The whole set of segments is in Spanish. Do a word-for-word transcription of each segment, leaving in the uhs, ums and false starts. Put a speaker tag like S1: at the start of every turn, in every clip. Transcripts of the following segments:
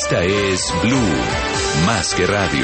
S1: Esta es Blue, más que radio.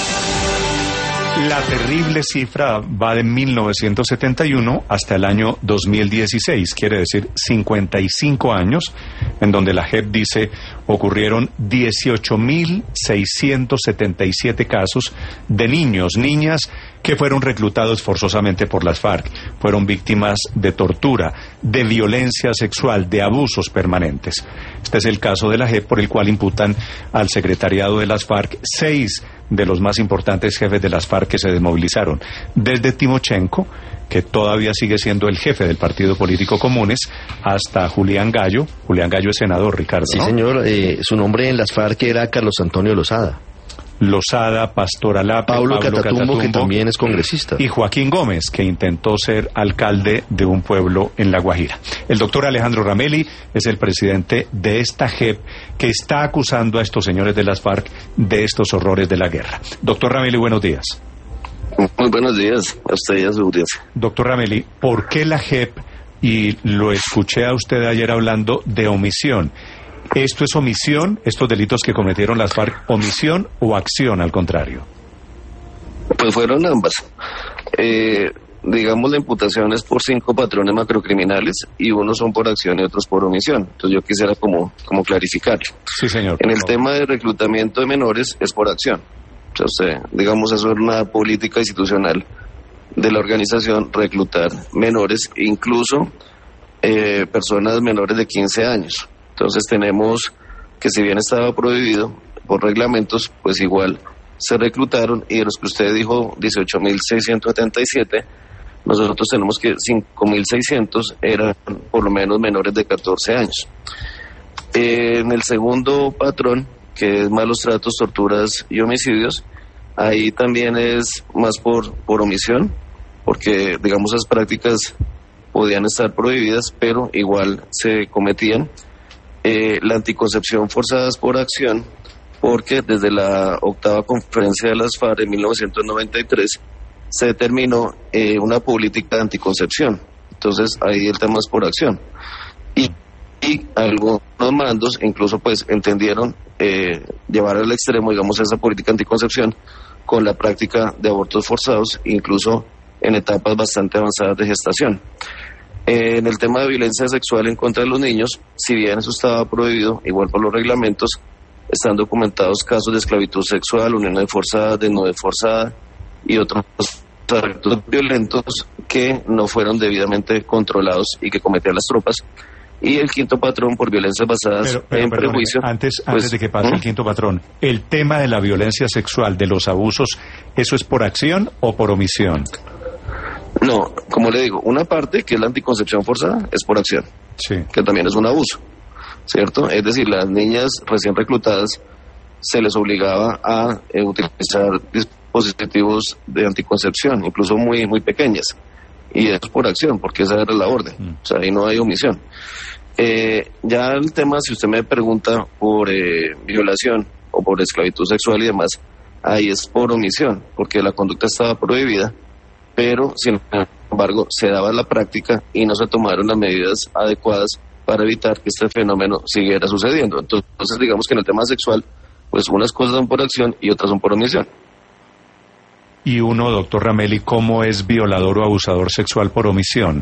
S2: La terrible cifra va de mil novecientos setenta y uno hasta el año dos mil dieciséis, quiere decir cincuenta y cinco años, en donde la J E P dice ocurrieron dieciocho mil seiscientos setenta y siete casos de niños, niñas que fueron reclutados forzosamente por las FARC, fueron víctimas de tortura, de violencia sexual, de abusos permanentes. Este es el caso de la J E P, por el cual imputan al secretariado de las FARC seis de los más importantes jefes de las FARC que se desmovilizaron, desde Timochenko, que todavía sigue siendo el jefe del partido político Comunes, hasta Julián Gallo. Julián Gallo es senador, Ricardo,
S3: Sí,
S2: ¿no?
S3: señor, eh, su nombre en las FARC era Carlos Antonio Lozada.
S2: Lozada, Pastor Alape,
S3: Pablo,
S2: Pablo
S3: Catatumbo,
S2: Catatumbo,
S3: que también es congresista.
S2: Y Joaquín Gómez, que intentó ser alcalde de un pueblo en La Guajira. El doctor Alejandro Ramelli es el presidente de esta J E P que está acusando a estos señores de las FARC de estos horrores de la guerra. Doctor Ramelli, buenos días.
S4: Muy buenos días a usted y a su audiencia.
S2: Doctor Ramelli, ¿por qué la J E P, y lo escuché a usted ayer hablando de omisión? ¿Esto es omisión, estos delitos que cometieron las FARC, omisión o acción al contrario?
S4: Pues fueron ambas. Eh, digamos, la imputación es por cinco patrones macrocriminales y unos son por acción y otros por omisión. Entonces yo quisiera como, como clarificarlo.
S2: Sí, señor.
S4: En el tema de reclutamiento de menores es por acción. O sea, usted, digamos, eso es una política institucional de la organización, reclutar menores, incluso eh, personas menores de quince años. Entonces tenemos que, si bien estaba prohibido por reglamentos, pues igual se reclutaron, y de los que usted dijo dieciocho mil seiscientos setenta y siete, nosotros tenemos que cinco mil seiscientos eran por lo menos menores de catorce años. Eh, en el segundo patrón, que es malos tratos, torturas y homicidios, ahí también es más por, por omisión, porque digamos esas prácticas podían estar prohibidas, pero igual se cometían. Eh, la anticoncepción forzada es por acción, porque desde la octava conferencia de las FARC en mil novecientos noventa y tres se determinó eh, una política de anticoncepción. Entonces ahí el tema es por acción. Y, y algunos mandos incluso pues entendieron eh, llevar al extremo, digamos, esa política de anticoncepción con la práctica de abortos forzados, incluso en etapas bastante avanzadas de gestación. Eh, en el tema de violencia sexual en contra de los niños, si bien eso estaba prohibido, igual por los reglamentos, están documentados casos de esclavitud sexual, uniones forzadas, desnudez forzada y otros actos violentos que no fueron debidamente controlados y que cometían las tropas. Y el quinto patrón por violencias basadas
S2: pero, pero,
S4: en
S2: perdone,
S4: prejuicio.
S2: Antes,
S4: pues,
S2: antes de que pase ¿eh? el quinto patrón, el tema de la violencia sexual, de los abusos, ¿eso es por acción o por omisión?
S4: No, como le digo, una parte que es la anticoncepción forzada es por acción,
S2: sí,
S4: que también es un abuso, ¿cierto? Es decir, las niñas recién reclutadas se les obligaba a eh, utilizar dispositivos de anticoncepción, incluso muy muy pequeñas, y es por acción, porque esa era la orden, mm. o sea, ahí no hay omisión. Eh, ya el tema, si usted me pregunta por eh, violación o por esclavitud sexual y demás, ahí es por omisión, porque la conducta estaba prohibida, pero sin embargo se daba la práctica y no se tomaron las medidas adecuadas para evitar que este fenómeno siguiera sucediendo. Entonces, digamos que en el tema sexual, pues unas cosas son por acción y otras son por omisión.
S2: Y uno, doctor Ramelli, ¿cómo es violador o abusador sexual por omisión?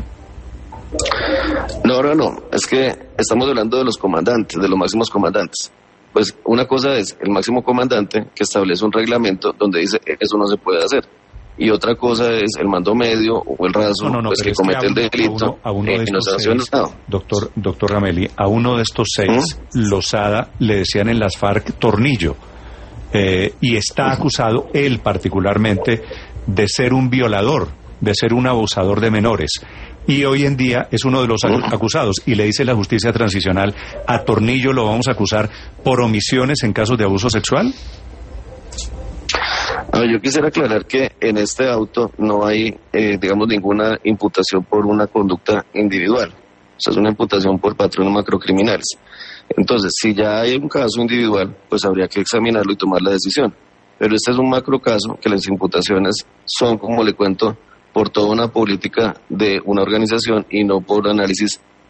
S4: No, no, no, es que estamos hablando de los comandantes, de los máximos comandantes. Pues una cosa es el máximo comandante que establece un reglamento donde dice eso no se puede hacer. Y otra cosa es el mando medio o el raso,
S2: no, no, no,
S4: pues, que
S2: es
S4: comete
S2: que a uno,
S4: el delito
S2: a uno, a uno
S4: eh, y no se ha sancionado.
S2: Doctor, doctor Ramelli, a uno de estos seis, ¿Mm? Lozada, le decían en las FARC tornillo, eh, y está acusado él particularmente de ser un violador, de ser un abusador de menores. Y hoy en día es uno de los ¿Mm? acusados, y le dice la justicia transicional, a Tornillo lo vamos a acusar por omisiones en casos de abuso sexual.
S4: No, yo quisiera aclarar que en este auto no hay, eh, digamos, ninguna imputación por una conducta individual. O sea, es una imputación por patrones macrocriminales. Entonces, si ya hay un caso individual, pues habría que examinarlo y tomar la decisión. Pero este es un macro caso que las imputaciones son, como le cuento, por toda una política de una organización y no por análisis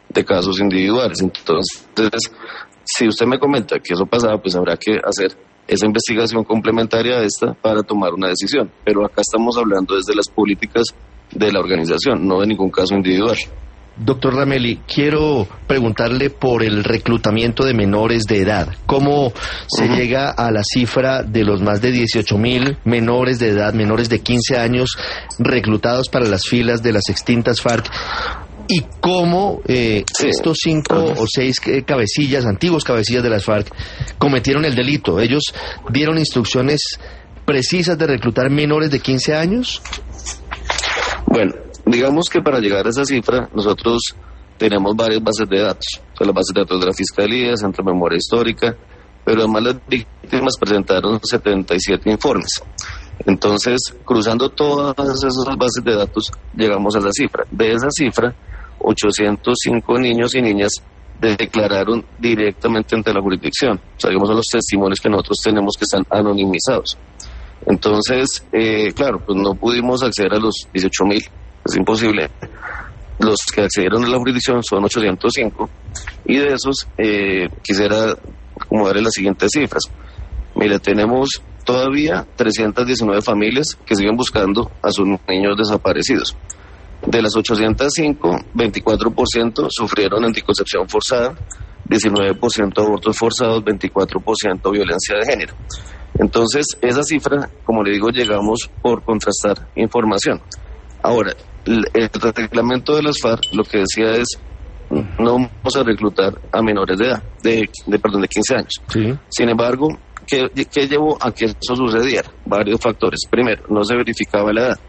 S4: de casos individuales. Entonces, si usted me comenta que eso pasaba, pues habrá que hacer esa investigación complementaria a esta para tomar una decisión. Pero acá estamos hablando desde las políticas de la organización, no de ningún caso individual.
S3: Doctor Ramelli, quiero preguntarle por el reclutamiento de menores de edad. ¿Cómo se uh-huh. llega a la cifra de los más de dieciocho mil menores de edad, menores de quince años, reclutados para las filas de las extintas FARC? ¿Y cómo eh, sí. estos cinco uh-huh. o seis cabecillas, antiguos cabecillas de las FARC, cometieron el delito? ¿Ellos dieron instrucciones precisas de reclutar menores de quince años?
S4: Bueno, digamos que para llegar a esa cifra, nosotros tenemos varias bases de datos. O sea, las bases de datos de la Fiscalía, Centro de Memoria Histórica, pero además las víctimas presentaron setenta y siete informes. Entonces, cruzando todas esas bases de datos, llegamos a esa cifra. De esa cifra, ochocientos cinco niños y niñas declararon directamente ante la jurisdicción. O sea, digamos, son los testimonios que nosotros tenemos que están anonimizados. Entonces, eh, claro, pues no pudimos acceder a los dieciocho mil, es imposible. Los que accedieron a la jurisdicción son ochocientos cinco, y de esos eh, quisiera acomodarle las siguientes cifras. Mire, tenemos todavía trescientas diecinueve familias que siguen buscando a sus niños desaparecidos. De las ochocientos cinco, veinticuatro por ciento sufrieron anticoncepción forzada, diecinueve por ciento abortos forzados, veinticuatro por ciento violencia de género. Entonces, esa cifra, como le digo, llegamos por contrastar información. Ahora, el, el reglamento de las FARC lo que decía es, no vamos a reclutar a menores de edad, de, de perdón, de quince años. Sí. Sin embargo, ¿qué, ¿qué llevó a que eso sucediera? Varios factores. Primero, no se verificaba la edad.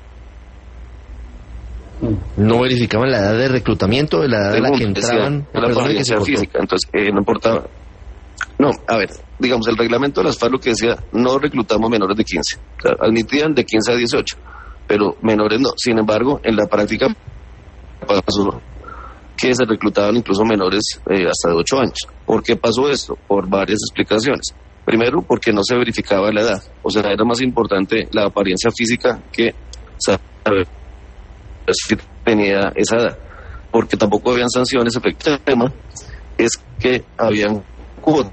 S3: No verificaban la edad de reclutamiento, de la edad de la que entraban.
S4: Decía, la apariencia física, entonces eh, no importaba. No, a ver, digamos, el reglamento de las FARC lo que decía, no reclutamos menores de quince. O sea, admitían de quince a dieciocho, pero menores no. Sin embargo, en la práctica pasó que se reclutaban incluso menores eh, hasta de ocho años. ¿Por qué pasó esto? Por varias explicaciones. Primero, porque no se verificaba la edad. O sea, era más importante la apariencia física que saber si tenía esa edad. Porque tampoco habían sanciones. El tema es que habían cuotas.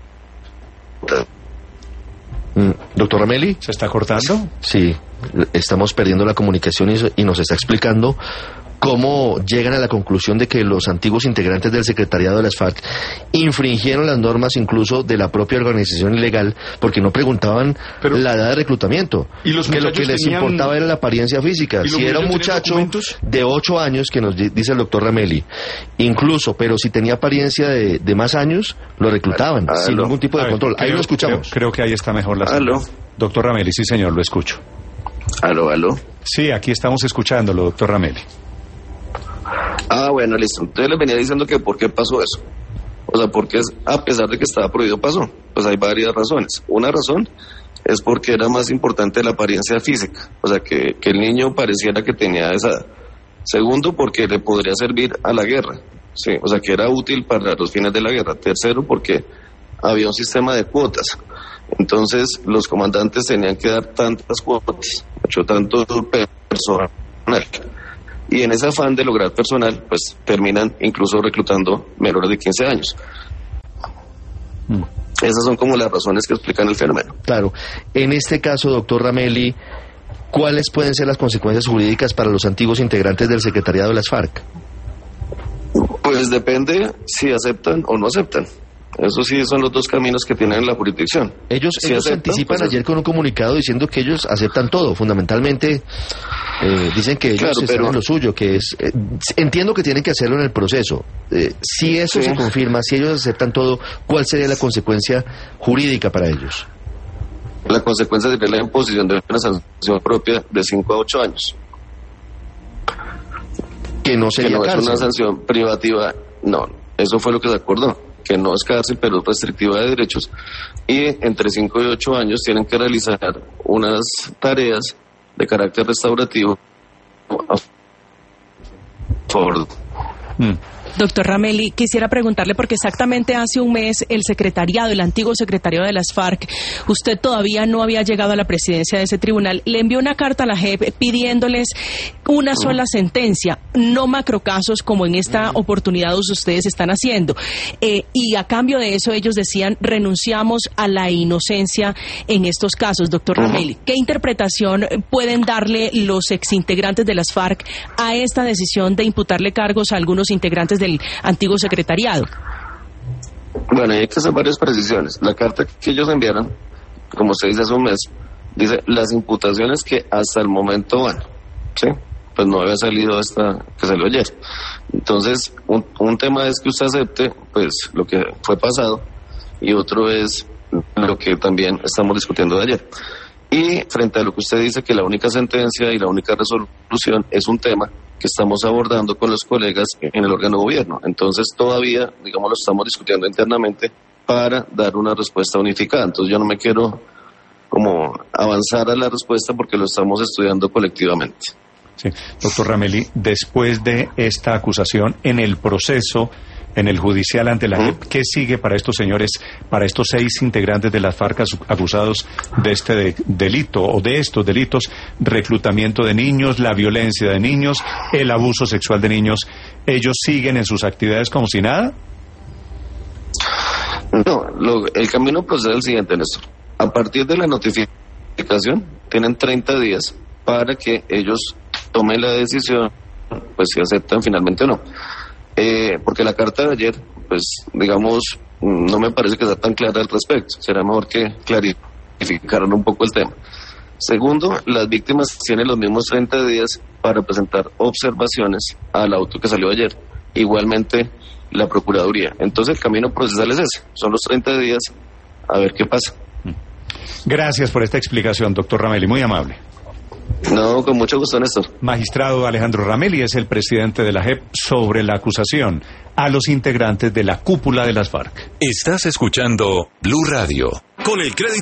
S3: Mm, Doctor Ramelli,
S2: ¿se está cortando?
S3: Sí, estamos perdiendo la comunicación y, y nos está explicando cómo llegan a la conclusión de que los antiguos integrantes del secretariado de las FARC infringieron las normas incluso de la propia organización ilegal, porque no preguntaban Pero, la edad de reclutamiento, y los que lo que les tenían... importaba era la apariencia física. Si era un muchacho de ocho años, que nos dice el doctor Ramelli, incluso, pero si tenía apariencia de, de más años, lo reclutaban ah, sin ningún tipo de ver, control. Creo, ahí lo escuchamos.
S2: Creo, creo que ahí está mejor la señal. Doctor Ramelli, sí señor, lo escucho.
S4: Aló, aló.
S2: Sí, aquí estamos escuchándolo, doctor Ramelli.
S4: Ah, bueno, listo. Entonces les venía diciendo que por qué pasó eso. O sea, porque es, a pesar de que estaba prohibido, pasó. Pues hay varias razones. Una razón es porque era más importante la apariencia física. O sea, que, que el niño pareciera que tenía esa edad. Segundo, porque le podría servir a la guerra. Sí, o sea, que era útil para los fines de la guerra. Tercero, porque había un sistema de cuotas. Entonces, los comandantes tenían que dar tantas cuotas, mucho tanto personal. Y en ese afán de lograr personal, pues terminan incluso reclutando menores de quince años. Mm. Esas son como las razones que explican el fenómeno.
S3: Claro. En este caso, doctor Ramelli, ¿cuáles pueden ser las consecuencias jurídicas para los antiguos integrantes del secretariado de las FARC?
S4: Pues depende si aceptan o no aceptan. Eso sí son los dos caminos que tienen la jurisdicción.
S3: Ellos, si ellos aceptan, anticipan pues, ayer con un comunicado diciendo que ellos aceptan todo. Fundamentalmente eh, dicen que ellos claro, están pero... en lo suyo, que es... Eh, entiendo que tienen que hacerlo en el proceso. Eh, si eso sí. se confirma, si ellos aceptan todo, ¿cuál sería la consecuencia jurídica para ellos?
S4: La consecuencia sería la imposición de una sanción propia de cinco a ocho años.
S3: Que no sería
S4: que no
S3: cárcel.
S4: Es una sanción privativa, no. Eso fue lo que se acordó, que no es cárcel, pero es restrictiva de derechos. Y entre cinco y ocho años tienen que realizar unas tareas de carácter restaurativo a favor.
S5: Mm. Doctor Ramelli, quisiera preguntarle, porque exactamente hace un mes el secretariado, el antiguo secretariado de las FARC, usted todavía no había llegado a la presidencia de ese tribunal, le envió una carta a la J E P pidiéndoles una sola sentencia. no macrocasos como en esta oportunidad ustedes están haciendo. Eh, y a cambio de eso ellos decían, renunciamos a la inocencia en estos casos. Doctor Ramelli, ¿qué interpretación pueden darle los exintegrantes de las FARC a esta decisión de imputarle cargos a algunos integrantes del antiguo secretariado?
S4: Bueno, hay que hacer varias precisiones. La carta que ellos enviaron, como se dice hace un mes, dice las imputaciones que hasta el momento van, ¿sí? Pues no había salido esta que salió ayer. Entonces, un, un tema es que usted acepte, pues, lo que fue pasado, y otro es lo que también estamos discutiendo de ayer. Y frente a lo que usted dice, que la única sentencia y la única resolución es un tema que estamos abordando con los colegas en el órgano de gobierno. Entonces, todavía, digamos, lo estamos discutiendo internamente para dar una respuesta unificada. Entonces, yo no me quiero como avanzar a la respuesta porque lo estamos estudiando colectivamente.
S2: Sí, doctor Ramelli, después de esta acusación en el proceso, en el judicial ante la J E P, ¿qué sigue para estos señores, para estos seis integrantes de las FARC acusados de este de, delito o de estos delitos? Reclutamiento de niños, la violencia de niños, el abuso sexual de niños. ¿Ellos siguen en sus actividades como si nada?
S4: No, lo, el camino procede al siguiente, Néstor. A partir de la notificación, tienen treinta días para que ellos tomen la decisión, pues si aceptan finalmente o no. Eh, porque la carta de ayer, pues digamos, no me parece que sea tan clara al respecto. Será mejor que clarificaran un poco el tema. Segundo, las víctimas tienen los mismos treinta días para presentar observaciones al auto que salió ayer. Igualmente, la Procuraduría. Entonces, el camino procesal es ese. Son los treinta días, a ver qué pasa.
S2: Gracias por esta explicación, doctor Ramelli. Muy amable.
S4: No, con mucho gusto, Néstor.
S2: Magistrado Alejandro Ramelli es el presidente de la J E P sobre la acusación a los integrantes de la cúpula de las FARC.
S1: Estás escuchando Blue Radio. Con el crédito